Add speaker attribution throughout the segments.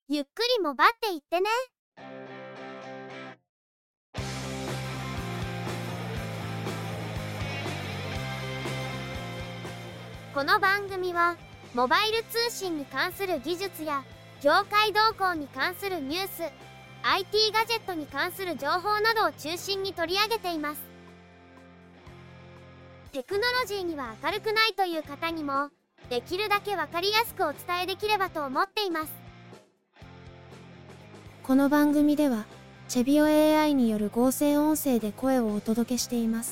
Speaker 1: ゆっくりもばっていってね。この番組はモバイル通信に関する技術や業界動向に関するニュース、IT ガジェットに関する情報などを中心に取り上げています。テクノロジーには明るくないという方にもできるだけ分かりやすくお伝えできればと思っています。
Speaker 2: この番組ではチェビオ AI による合成音声で声をお届けしています。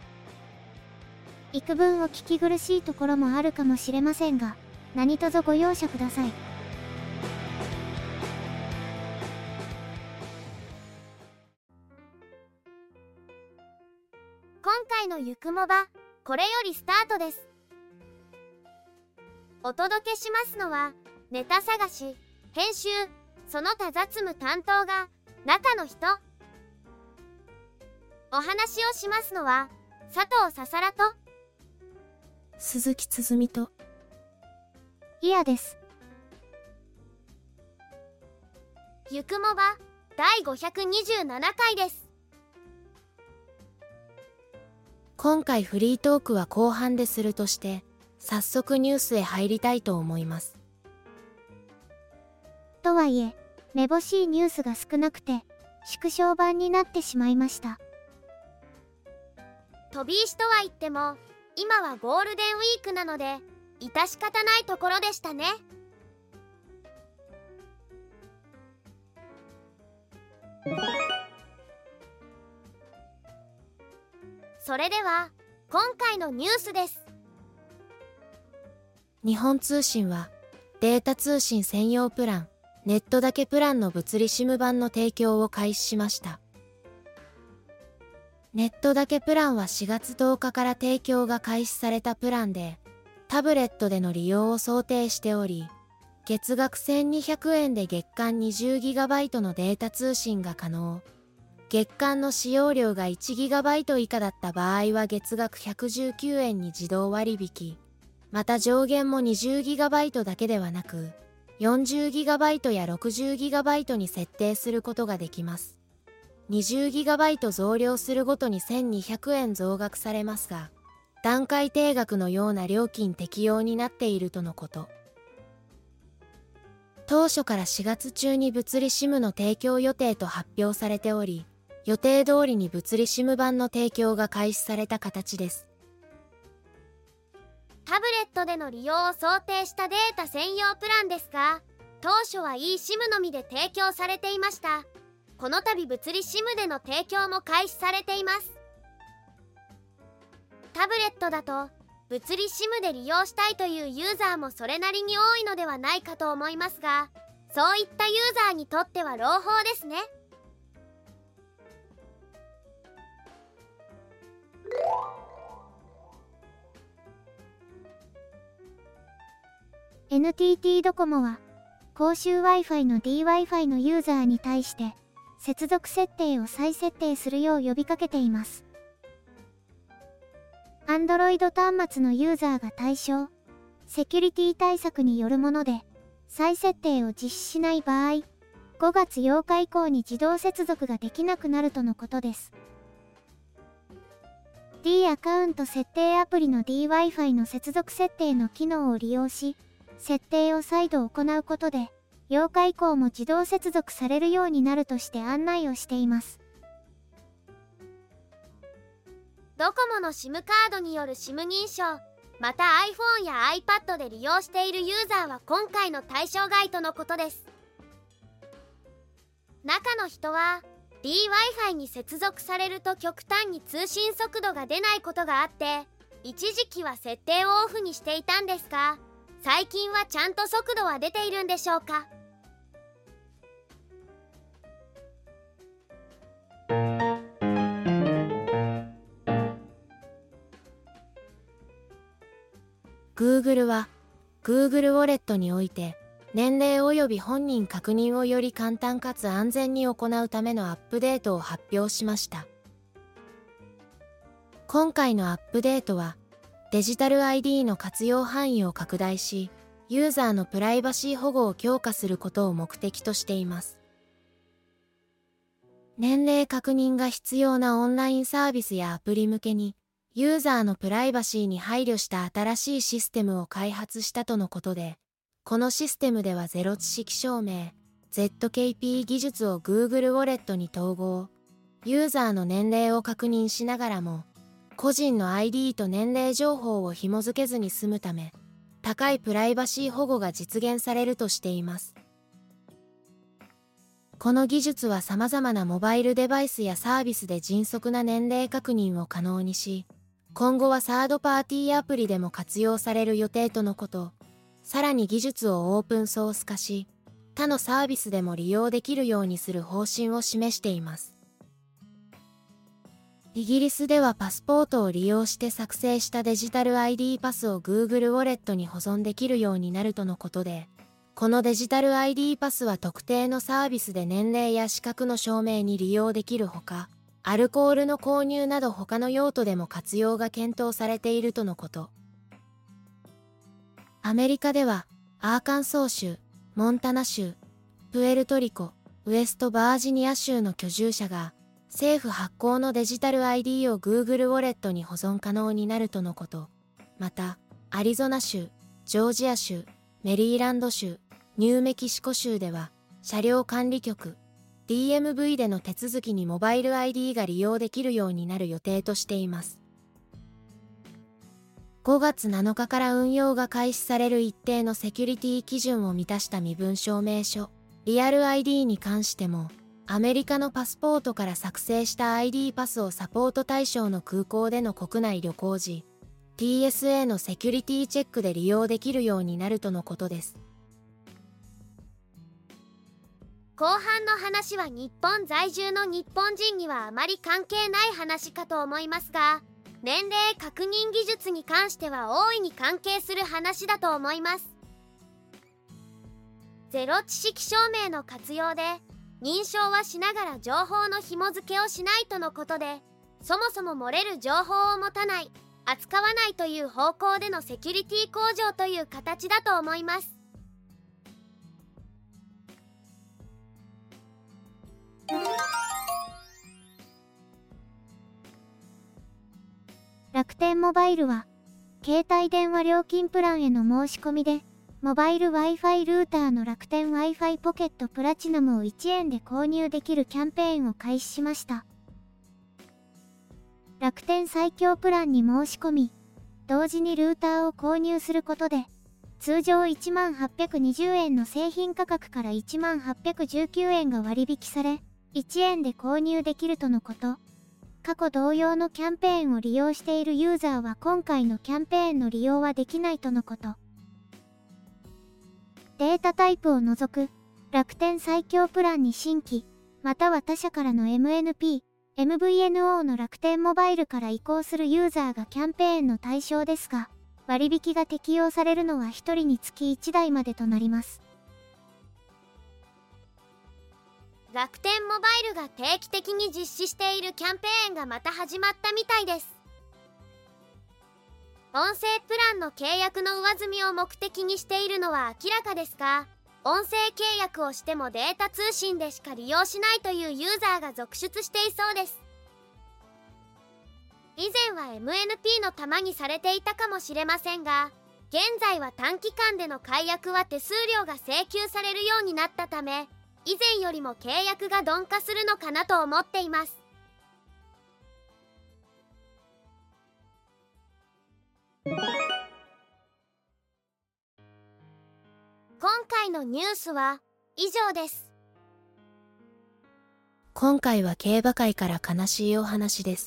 Speaker 1: 幾分お聞き苦しいところもあるかもしれませんが、何卒ご容赦ください。今回のゆくもば、これよりスタートです。お届けしますのは、ネタ探し、編集、その他雑務担当が中の人。お話をしますのは、佐藤ささらと
Speaker 2: 鈴木つづみと
Speaker 1: いやです。ゆくもば第527回です。
Speaker 2: 今回フリートークは後半でするとして、早速ニュースへ入りたいと思います。
Speaker 1: とはいえ、めぼしいニュースが少なくて縮小版になってしまいました。飛び石とは言っても今はゴールデンウィークなので致し方ないところでしたね。それでは今回のニュースです。
Speaker 2: 日本通信はデータ通信専用プラン、ネットだけプランの物理 SIM 版の提供を開始しました。ネットだけプランは4月10日から提供が開始されたプランで、タブレットでの利用を想定しており、月額1200円で月間 20GB のデータ通信が可能。月間の使用量が 1GB 以下だった場合は月額119円に自動割引。また上限も 20GB だけではなく、40GB や 60GB に設定することができます。20GB 増量するごとに1200円増額されますが、段階定額のような料金適用になっているとのこと。当初から4月中に物理 SIM の提供予定と発表されており、予定通りに物理 SIM 版の提供が開始された形です。
Speaker 1: タブレットでの利用を想定したデータ専用プランですが、当初は eSIM のみで提供されていました。この度物理 SIM での提供も開始されています。タブレットだと物理 SIM で利用したいというユーザーもそれなりに多いのではないかと思いますが、そういったユーザーにとっては朗報ですね。NTT ドコモは公衆 Wi-Fi の dWi-Fi のユーザーに対して接続設定を再設定するよう呼びかけています。Android 端末のユーザーが対象、セキュリティ対策によるもので、再設定を実施しない場合、5月8日以降に自動接続ができなくなるとのことです。D アカウント設定アプリの dWi-Fi の接続設定の機能を利用し、設定を再度行うことで、8日以降も自動接続されるようになるとして案内をしています。ドコモの SIM カードによる SIM 認証、また iPhone や iPad で利用しているユーザーは今回の対象外とのことです。中の人は dWi-Fi に接続されると極端に通信速度が出ないことがあって、一時期は設定をオフにしていたんですが、最近はちゃんと速度は出ているんでしょうか。
Speaker 2: Google は Google ウォレットにおいて年齢及び本人確認をより簡単かつ安全に行うためのアップデートを発表しました。今回のアップデートはデジタル ID の活用範囲を拡大し、 ユーザーのプライバシー保護を強化することを目的としています。年齢確認が必要なオンラインサービスやアプリ向けに、ユーザーのプライバシーに配慮した新しいシステムを開発したとのことで、このシステムではゼロ知識証明、ZKP 技術を Google ウォレットに統合、ユーザーの年齢を確認しながらも、個人の ID と年齢情報を紐付けずに済むため、高いプライバシー保護が実現されるとしています。この技術は様々なモバイルデバイスやサービスで迅速な年齢確認を可能にし、今後はサードパーティーアプリでも活用される予定とのこと。さらに技術をオープンソース化し、他のサービスでも利用できるようにする方針を示しています。イギリスではパスポートを利用して作成したデジタル ID パスを Google ウォレットに保存できるようになるとのことで、このデジタル ID パスは特定のサービスで年齢や資格の証明に利用できるほか、アルコールの購入など他の用途でも活用が検討されているとのこと。アメリカでは、アーカンソー州、モンタナ州、プエルトリコ、ウエストバージニア州の居住者が、政府発行のデジタル ID を Google ウォレットに保存可能になるとのこと。また、アリゾナ州、ジョージア州、メリーランド州、ニューメキシコ州では、車両管理局、DMV での手続きにモバイル ID が利用できるようになる予定としています。5月7日から運用が開始される一定のセキュリティ基準を満たした身分証明書、リアル ID に関しても、アメリカのパスポートから作成した ID パスをサポート対象の空港での国内旅行時、TSA のセキュリティチェックで利用できるようになるとのことです。
Speaker 1: 後半の話は日本在住の日本人にはあまり関係ない話かと思いますが、年齢確認技術に関しては大いに関係する話だと思います。ゼロ知識証明の活用で認証はしながら情報の紐付けをしないとのことで、そもそも漏れる情報を持たない、扱わないという方向でのセキュリティ向上という形だと思います。
Speaker 3: 楽天モバイルは、携帯電話料金プランへの申し込みで、モバイル Wi-Fi ルーターの楽天 Wi-Fi ポケットプラチナムを1円で購入できるキャンペーンを開始しました。楽天最強プランに申し込み、同時にルーターを購入することで、通常1820円の製品価格から1819円が割引され、1円で購入できるとのこと。過去同様のキャンペーンを利用しているユーザーは今回のキャンペーンの利用はできないとのこと。データタイプを除く楽天最強プランに新規、または他社からの MNP、MVNO の楽天モバイルから移行するユーザーがキャンペーンの対象ですが、割引が適用されるのは1人につき1台までとなります。
Speaker 1: 楽天モバイルが定期的に実施しているキャンペーンがまた始まったみたいです。音声プランの契約の上積みを目的にしているのは明らかですが、音声契約をしてもデータ通信でしか利用しないというユーザーが続出していそうです。以前は MNP の玉にされていたかもしれませんが、現在は短期間での解約は手数料が請求されるようになったため、以前よりも契約が鈍化するのかなと思っています。今回のニュースは以上です。
Speaker 2: 今回は競馬界から悲しいお話です。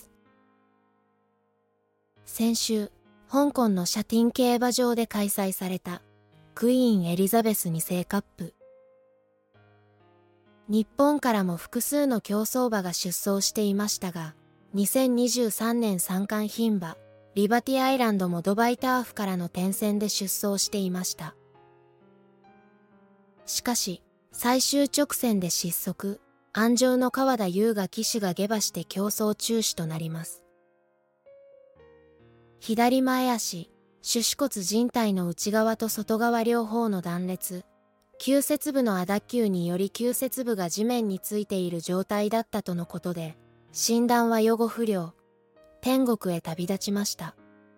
Speaker 2: 先週、香港のシャティン競馬場で開催されたクイーンエリザベス2世カップ。日本からも複数の競走馬が出走していましたが、2023年三冠牝馬、リバティアイランドもドバイターフからの転戦で出走していました。しかし、最終直線で失速、安城の川田優雅騎手が下馬して競走中止となります。左前足、 手指骨靭帯の内側と外側両方の断裂、旧節部の亜脱臼により旧節部が地面についている状態だったとのことで、診断は予後不良。天国へ旅立ちました。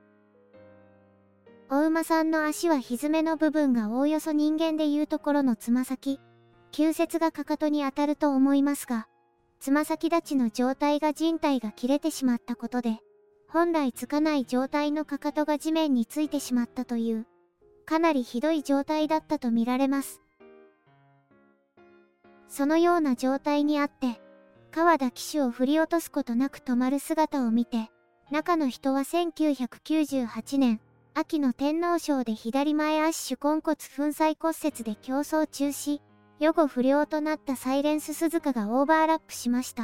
Speaker 3: お馬さんの足は蹄の部分がおおよそ人間でいうところのつま先、旧節がかかとに当たると思いますが、つま先立ちの状態が靭帯が切れてしまったことで、本来つかない状態のかかとが地面についてしまったという、かなりひどい状態だったと見られます。そのような状態にあって、川田騎手を振り落とすことなく止まる姿を見て、中の人は1998年、秋の天皇賞で左前足手根骨粉砕骨折で競走中止、予後不良となったサイレンス鈴鹿がオーバーラップしました。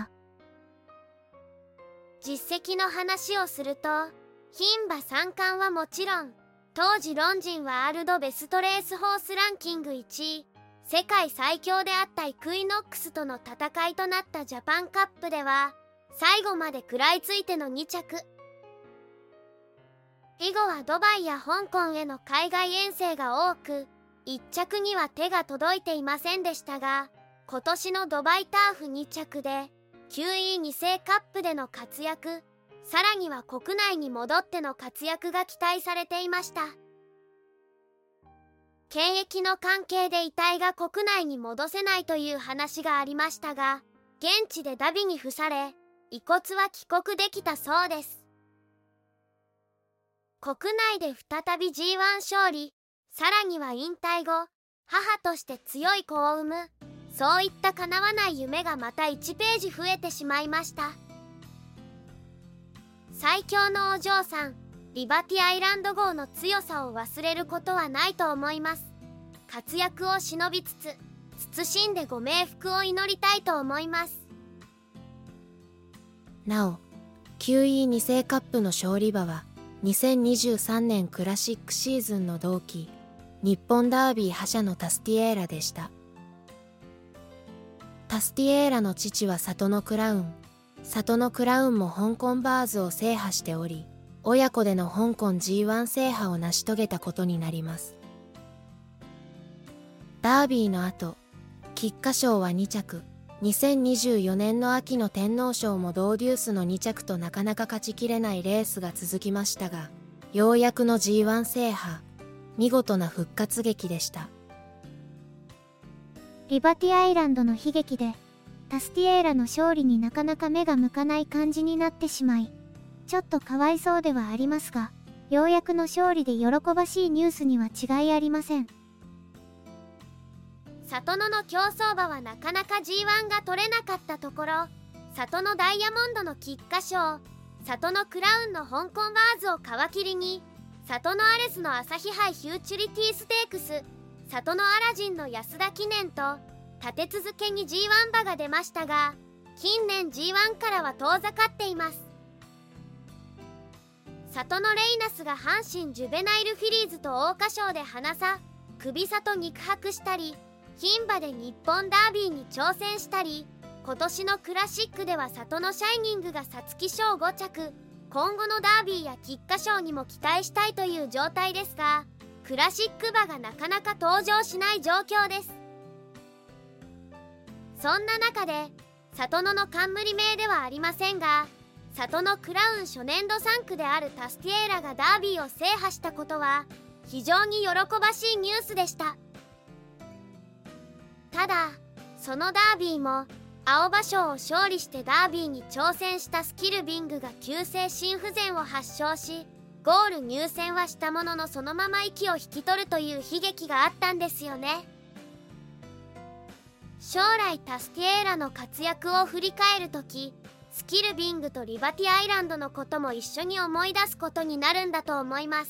Speaker 1: 実績の話をすると、牝馬3冠はもちろん、当時ロンジンワールドベストレースホースランキング1位、世界最強であったイクイノックスとの戦いとなったジャパンカップでは、最後まで食らいついての2着。以後はドバイや香港への海外遠征が多く、1着には手が届いていませんでしたが、今年のドバイターフ2着で、QE2 世カップでの活躍、さらには国内に戻っての活躍が期待されていました。検疫の関係で遺体が国内に戻せないという話がありましたが、現地でダビに付され、遺骨は帰国できたそうです。国内で再び G1 勝利、さらには引退後、母として強い子を産む、そういった叶わない夢がまた1ページ増えてしまいました。最強のお嬢さん、リバティアイランド号の強さを忘れることはないと思います。活躍を忍びつつ、謹んでご冥福を祈りたいと思います。
Speaker 2: なお、QE2 世カップの勝利馬は、2023年クラシックシーズンの同期、日本ダービー覇者のタスティエーラでした。タスティエーラの父は里のクラウン。里のクラウンも香港バーズを制覇しており、親子での香港 G1 制覇を成し遂げたことになります。ダービーの後、菊花賞は2着、2024年の秋の天皇賞もドーデュースの2着となかなか勝ちきれないレースが続きましたが、ようやくの G1 制覇、見事な復活劇でした。
Speaker 3: リバティアイランドの悲劇で、タスティエーラの勝利になかなか目が向かない感じになってしまい、ちょっとかわいそうではありますが、ようやくの勝利で喜ばしいニュースには違いありません。
Speaker 1: 里野の競走馬はなかなか G1 が取れなかったところ、里野ダイヤモンドの菊花賞、里野クラウンの香港バーズを皮切りに、里野アレスの朝日杯フューチュリティステークス、里野アラジンの安田記念と立て続けに G1 馬が出ましたが、近年 G1 からは遠ざかっています。里野レイナスが阪神ジュベナイルフィリーズと桜花賞で花差、首差と肉薄したり、牝馬で日本ダービーに挑戦したり、今年のクラシックでは里のシャイニングが皐月賞5着、今後のダービーや菊花賞にも期待したいという状態ですが、クラシック馬がなかなか登場しない状況です。そんな中で、里野の冠名ではありませんが、里のクラウン初年度3区であるタスティエーラがダービーを制覇したことは、非常に喜ばしいニュースでした。ただ、そのダービーも、青葉賞を勝利してダービーに挑戦したスキルビングが急性心不全を発症し、ゴール入線はしたもののそのまま息を引き取るという悲劇があったんですよね。将来タスティエーラの活躍を振り返るとき、スキルビングとリバティアイランドのことも一緒に思い出すことになるんだと思います。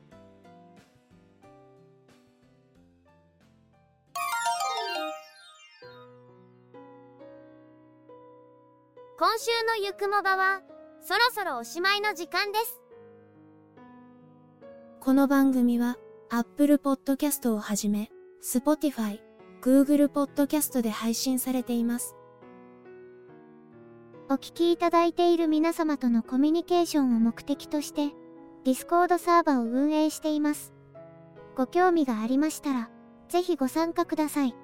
Speaker 1: 今週のゆくもばはそろそろおしまいの時間です。
Speaker 2: この番組は Apple Podcast をはじめ Spotify、Google Podcast で配信されています。
Speaker 3: お聞きいただいている皆様とのコミュニケーションを目的として、 Discord サーバーを運営しています。ご興味がありましたら、ぜひご参加ください。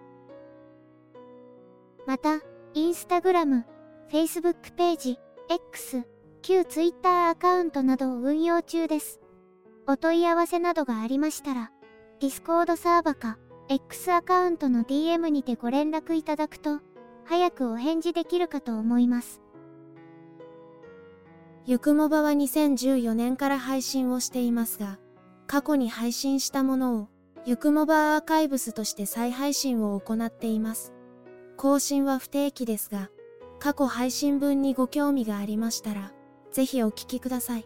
Speaker 3: また、Instagram、Facebook ページ、X、旧 Twitter アカウントなどを運用中です。お問い合わせなどがありましたら、Discord サーバーか、X アカウントの DM にてご連絡いただくと、早くお返事できるかと思います。
Speaker 2: ゆくもばは2014年から配信をしていますが、過去に配信したものを、ゆくもばアーカイブスとして再配信を行っています。更新は不定期ですが、過去配信分にご興味がありましたら、ぜひお聞きください。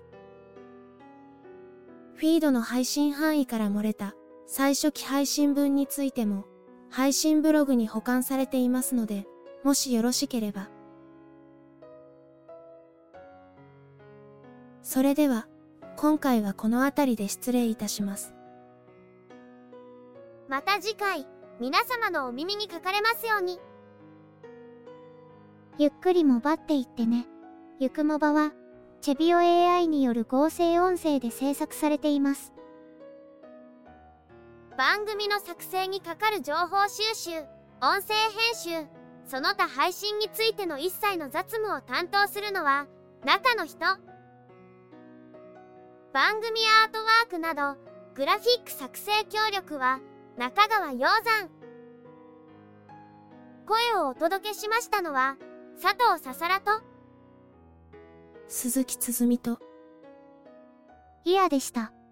Speaker 2: フィードの配信範囲から漏れた最初期配信分についても、配信ブログに保管されていますので、もしよろしければ。それでは、今回はこの辺りで失礼いたします。
Speaker 1: また次回、皆様のお耳にかかれますように。
Speaker 3: ゆっくりもばっていってね。ゆくもばは、チェビオ AI による合成音声で制作されています。
Speaker 1: 番組の作成にかかる情報収集、音声編集、その他配信についての一切の雑務を担当するのは、中の人。番組アートワークなど、グラフィック作成協力は、中川鷹山。声をお届けしましたのは、佐藤ささらと、
Speaker 2: 鈴木つづみと、
Speaker 3: イヤでした。